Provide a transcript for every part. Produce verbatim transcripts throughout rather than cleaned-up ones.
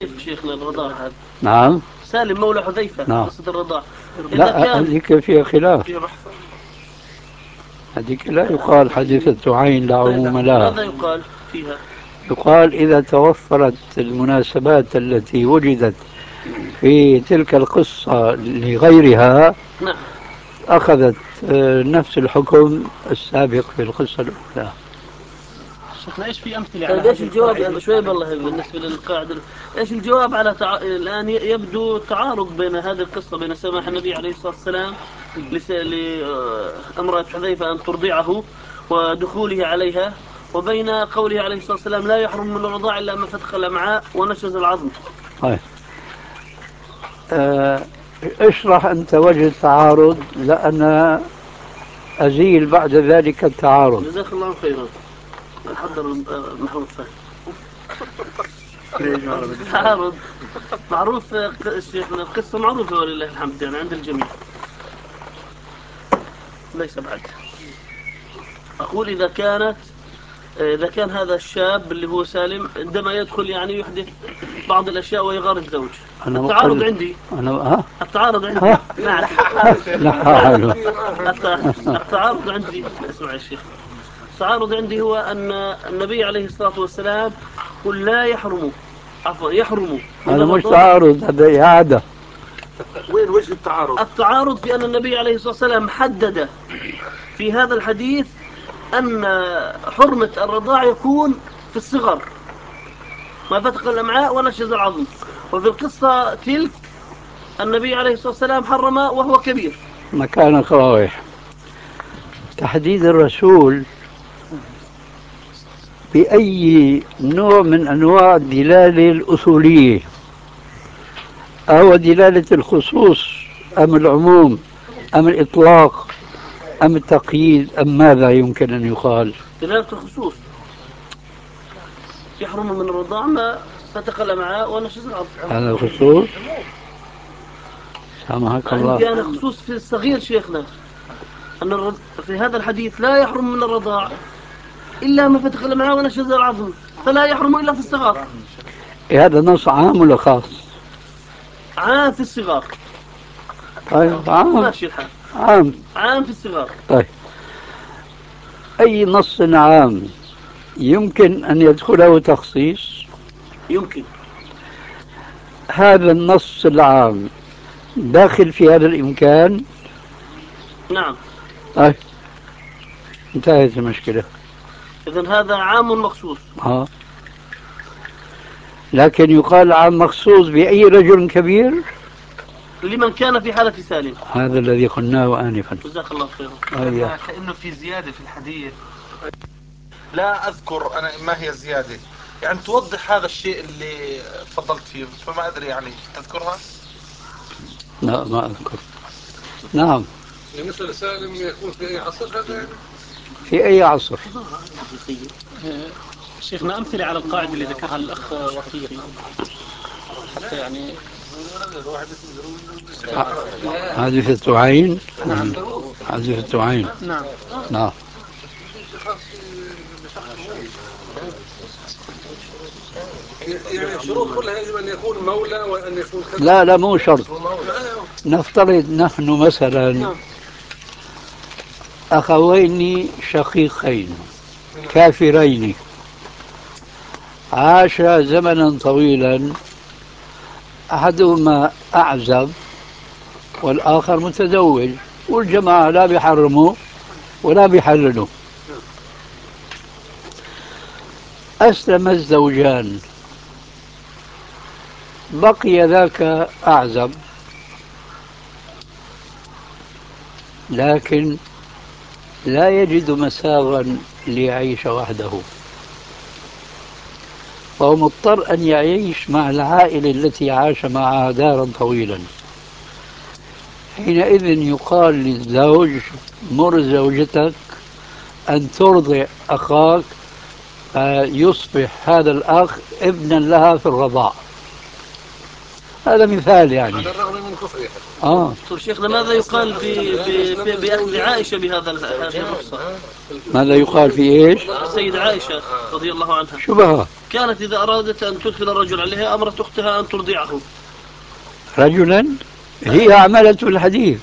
شيخنا الرضاع هذا. نعم. سالم مولى حذيفة نعم. قصة الرضاع. إذا لا، كان هذيك فيها خلاف. هذيك لا يقال حادثة عين لا عموم لها. ماذا يقال فيها؟ يقال إذا توفرت المناسبات التي وجدت في تلك القصة لغيرها نعم. أخذت آه، نفس الحكم السابق في القصة الأولى. شيخنا ايش في امثله على طيب ايش الجواب شوي بالله بالنسبه للقاعده؟ ايش الجواب على تع... الان يبدو تعارض بين هذه القصه بين سماح النبي عليه الصلاه والسلام لس... لامراه حذيفه ان ترضعه ودخوله عليها، وبين قوله عليه الصلاه والسلام لا يحرم من الرضاع الا ما فتق الامعاء ونشز العظم. طيب. آه، اشرح أنت وجه التعارض لأن أزيل بعد ذلك التعارض. جزاك الله خيرا. حضر محمود فهد. تعارض معروف شيخنا، القصة معروفة ولله الحمد يعني عند الجميع، ليس بعد. أقول إذا كانت إذا كان هذا الشاب اللي هو سالم عندما يدخل يعني يحدث بعض الأشياء ويغار الزوج، أنا التعارض مقل... عندي أنا ها؟ التعارض عندي نعم. لا حول. التعارض عندي اسمع يا شيخ، التعارض عندي هو أن النبي عليه الصلاة والسلام قل لا يحرم، عفوا يحرم من هذا مش الرضاع. تعارض، هذا إعادة. وين وجه التعارض؟ التعارض في أن النبي عليه الصلاة والسلام حدد في هذا الحديث أن حرمة الرضاع يكون في الصغر ما فتق الأمعاء ونشز العظم، وفي القصة تلك النبي عليه الصلاة والسلام حرم وهو كبير. مكان قواوح. تحديد الرسول بأي نوع من أنواع الدلالة الأصولية، أو دلالة الخصوص أم العموم أم الإطلاق أم التقييد أم ماذا يمكن أن يقال؟ دلالة الخصوص، يحرم من الرضاع ما فتق الأمعاء ونشز العظم. هذا الخصوص. سامحك الله. عندي أنا خصوص في الصغير شيخنا، أن الرض... في هذا الحديث لا يحرم من الرضاع إلا ما فتق الأمعاء ونشز العظم، فلا يحرم إلا في الصغار. هذا نص عام ولا خاص؟ عام في الصغار. طيب عام. ماشي الحال. عام. عام في الصغار. طيب، أي نص عام يمكن أن يدخله تخصيص؟ يمكن. هذا النص العام داخل في هذا الإمكان. نعم. طيب، انتهت المشكلة. إذن هذا عام مخصوص. ها. لكن يقال عام مخصوص بأي رجل كبير لمن كان في حالة سالم. هذا الذي قلناه آنفا. جزاك الله خيرا. أيه. كأنه في زيادة في الحديث، لا أذكر أنا ما هي الزيادة، يعني توضح هذا الشيء اللي تفضلت فيه، فما أدري يعني تذكرها؟ لا ما أذكر. نعم. مثل سالم يكون في أي عصر هذا يعني؟ في أي عصر؟ شيخنا أمثلة على القاعدة اللي ذكرها الأخ وفيق حتى يعني حادثة عين. نعم. حادثة عين. نعم. نعم. يعني الشروط كلها يجب أن يكون مولى وأن يكون كذا. لا لا مو شرط. نفترض نحن مثلا أخوين شقيقين كافرين عاشا زمنا طويلا، أحدهما أعزب والآخر متزوج، والجماعة لا بيحرموا ولا بيحللوا. أسلم الزوجان، بقي ذاك أعزب لكن لا يجد مساغا ليعيش وحده، فهو مضطر أن يعيش مع العائلة التي عاش معها دارا طويلا. حينئذ يقال للزوج مر زوجتك أن ترضع أخاك فيصبح هذا الأخ ابنا لها في الرضاع. هذا مثال يعني. على الرغم من كفره. اه طيب شيخنا ماذا يقال في في في بأخذ عائشة بهذا هذه الرخصة؟ ماذا يقال في ايش؟ السيدة عائشة رضي الله عنها شبهة كانت إذا أرادت أن تدخل الرجل عليها أمرت أختها أن ترضعه. رجلا هي عملت الحديث.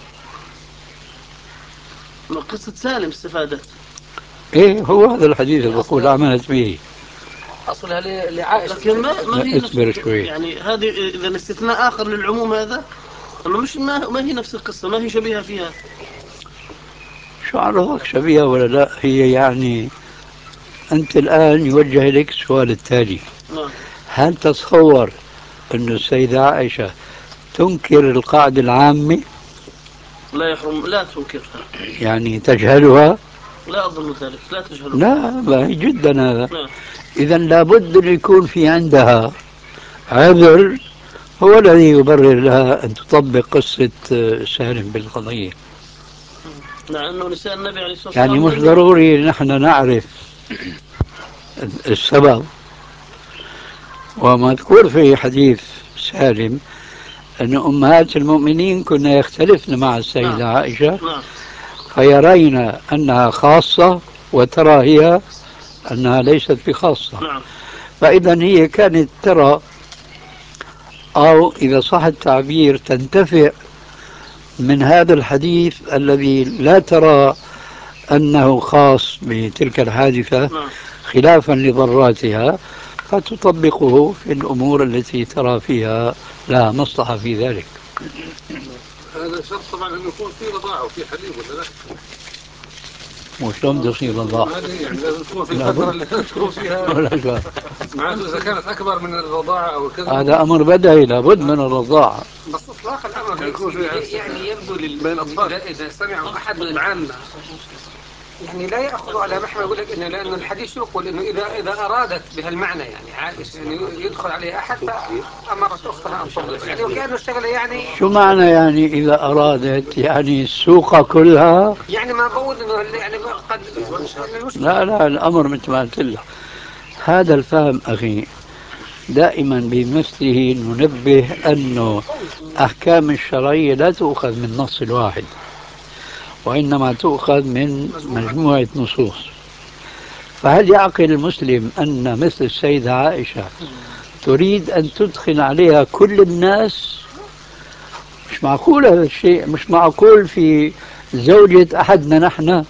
من قصة سالم استفادت. ايه هو هذا الحديث اللي بقول عملت به. أصلها لعائشة. لكن ما ما هي اصبر نفس شوي. يعني هذه إذا استثناء آخر للعموم هذا. أما مش ما ما هي نفس القصة ما هي شبيهة فيها. شو عرفك شبيهة ولا لا؟ هي يعني أنت الآن يوجه لك السؤال التالي. نعم. هل تتصور أن السيدة عائشة تنكر القاعدة العامة؟ لا يحرم لا تنكرها. يعني تجهلها؟ لا أظن ذلك لا تجهلها. لا باهي جدا هذا. نعم. إذا لابد أن يكون في عندها عذر هو الذي يبرر لها أن تطبق قصة سالم بالقضية. مع أنه نساء النبي عليه الصلاة والسلام يعني مش ضروري نحن نعرف السبب. ومذكور في حديث سالم أن أمهات المؤمنين كنا يختلفن مع السيدة نعم. عائشة نعم. فيرين أنها خاصة وترى هي أنها ليست بخاصة. نعم. فإذا هي كانت ترى أو إذا صح التعبير تنتفع من هذا الحديث الذي لا ترى أنه خاص بتلك الحادثة نعم. خلافا لضراتها فتطبقه في الأمور التي ترى فيها لا مصلحة في ذلك. هذا شرط طبعا انه يكون في رضاعه وفي حليب ولا لا؟ وشلون بده يصير رضاعة؟ يعني لازم تكون في الفتره اللي تكون فيها معناته اذا كانت اكبر من الرضاعه او كذا. هذا امر بديهي لابد من الرضاعة. بس اطلاق الامر يكون في يعني يبدو بين الاطفال اذا سمعوا احد من العامه يعني لا ياخذوا على محمل يقول لك انه لانه الحديث يقول انه اذا اذا ارادت بهالمعنى يعني عائشه يعني يدخل عليها احد فامرت اختها ان ترضع يعني وكانه اشتغل يعني. شو معنى يعني إذا أرادت يعني السوق كلها؟ يعني ما بقول انه يعني قد لا لا الأمر مثل ما قلت لك هذا الفهم أخي دائما بمثله ننبه أنه أحكام الشرعية لا تؤخذ من نص الواحد وإنما تؤخذ من مجموعة نصوص. فهل يعقل المسلم أن مثل السيدة عائشة تريد أن تدخل عليها كل الناس؟ مش معقول هذا الشيء. مش معقول في زوجة أحدنا نحن.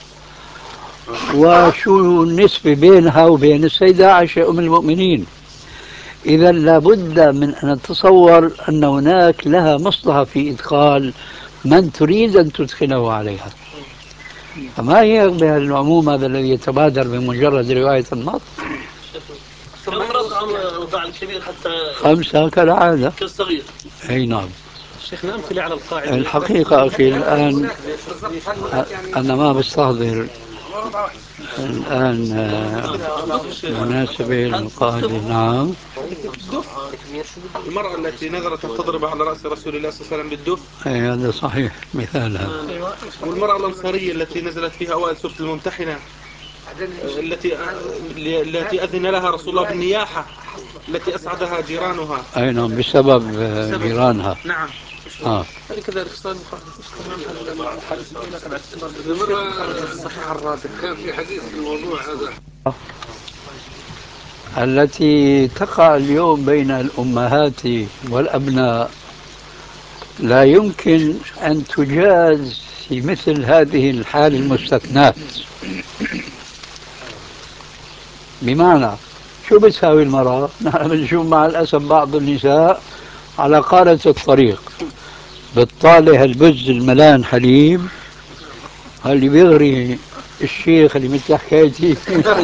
وشو النسبة بينها وبين السيدة عائشة أم المؤمنين؟ إذا لابد من أن نتصور أن هناك لها مصلحة في إدخال من تريد أن تدخله عليها. فما هي العموم هذا الذي يتبادر بمجرد رواية النص. كم رضع رضع الكبير حتى خمسة كالعادة كالصغير. أي نعم. شيخنا أمثلة على القاعدة. الحقيقة أخي الآن أنا ما بستحضر الآن مناسبة للقاعدة. نعم. المرأة التي نذرت أن تضرب على رأس رسول الله صلى الله عليه وسلم بالدف. أي هذا صحيح مثال هذا. والمرأة الأنصارية التي نزلت فيها أوائل سورة الممتحنة التي التي أذن لها رسول الله بالنياحة التي أسعدها جيرانها. أي نعم بسبب جيرانها. نعم. آه. هذه كذلك صار الصحيح الرابع كان في حديث في الموضوع هذا التي تقع اليوم بين الأمهات والأبناء لا يمكن أن تجاز في مثل هذه الحال المستثنات. بمعنى شو بتساوي المرأة؟ نحن بنشوف مع الأسف بعض النساء على قارة الطريق بتطالع البز الملان حليب اللي بيغري الشيخ اللي مثل حكايتي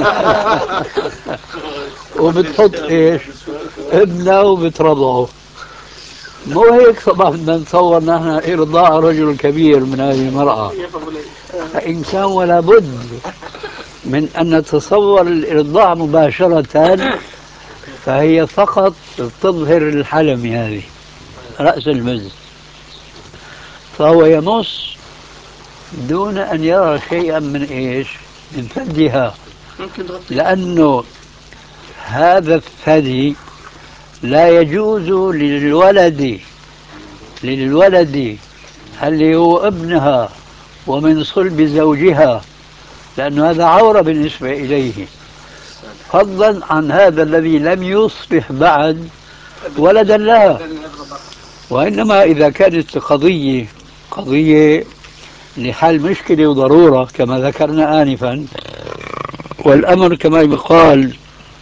وبتحط ايش ابنه وبترضعه. مو هيك طبعا بدنا نتصور نحن ارضاع رجل كبير من هذه المرأة. فإن كان ولا بد من أن نتصور الإرضاع مباشرة فهي فقط تظهر الحلم هذه رأس المز فهو يمص دون أن يرى شيئا من إيش من ثديها لأنه هذا الثدي لا يجوز للولد للولد اللي هو ابنها ومن صلب زوجها، لأن هذا عورة بالنسبة إليه، فضلا عن هذا الذي لم يصبح بعد ولدا لها. وإنما إذا كانت قضية قضية لحل مشكلة وضرورة كما ذكرنا آنفا، والأمر كما يقال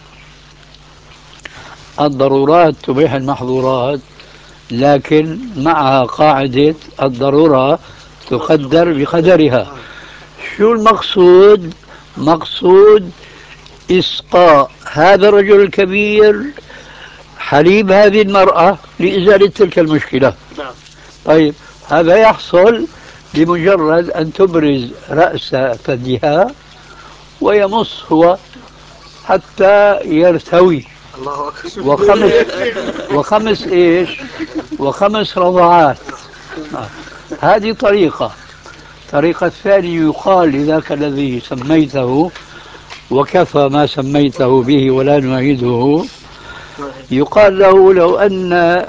الضرورات تبيح المحظورات، لكن معها قاعدة الضرورة تقدر بقدرها. شو المقصود؟ مقصود إسقاء هذا الرجل الكبير حليب هذه المرأة لإزالة تلك المشكلة. نعم. طيب هذا يحصل بمجرد أن تبرز رأس ثديها ويمص هو حتى يرتوي. الله أكبر. وخمس وخمس إيش وخمس رضعات. هذه طريقة. الطريقة الثانية يقال لذاك الذي سميته، وكفى ما سميته به ولا نعيده، يقال له لو أن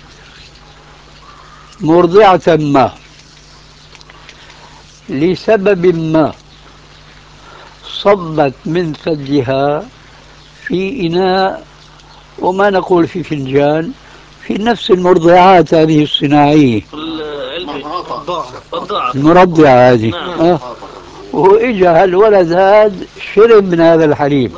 مرضعة ما لسبب ما صبت من ثديها في إناء، وما نقول في فنجان، في نفس المرضعات هذه الصناعية المرضعة هذه، آه. وإجا هالولد هذا شرب من هذا الحليب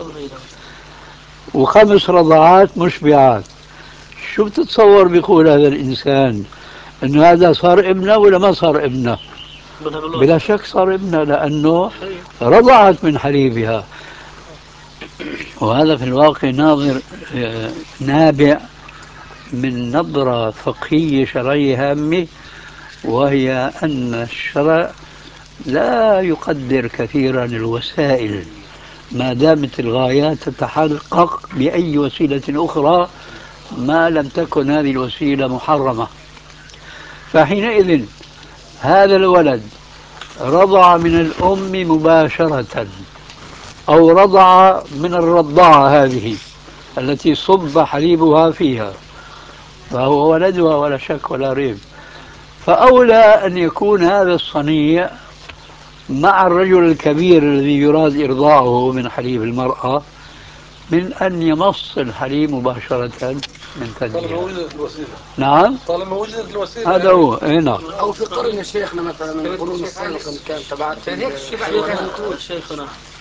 وخمس رضعات مشبعات، شو بتتصور بيقول هذا الإنسان؟ إنه هذا صار ابنه ولا ما صار ابنه؟ بلا شك صار ابنه، لأنه رضعت من حليبها. وهذا في الواقع ناظر نابع من نظرة فقهية شرعية هامة، وهي أن الشرع لا يقدر كثيرا الوسائل ما دامت الغايات تتحقق بأي وسيلة أخرى ما لم تكن هذه الوسيلة محرمة. فحينئذ هذا الولد رضع من الأم مباشرة أو رضع من الرضاعة هذه التي صب حليبها فيها، فهو ولدها ولا شك ولا ريب. فأولى أن يكون هذا الصنيع مع الرجل الكبير الذي يراد إرضاعه من حليب المرأة من أن يمص الحليب مباشرة من ثديها. طالما وجدت الوسيلة. نعم. طالما وجدت الوسيلة. هذا هو. إيه نعم. أو في قرن شيخنا مثلا من القرون السابقة كان تبعت. شيخنا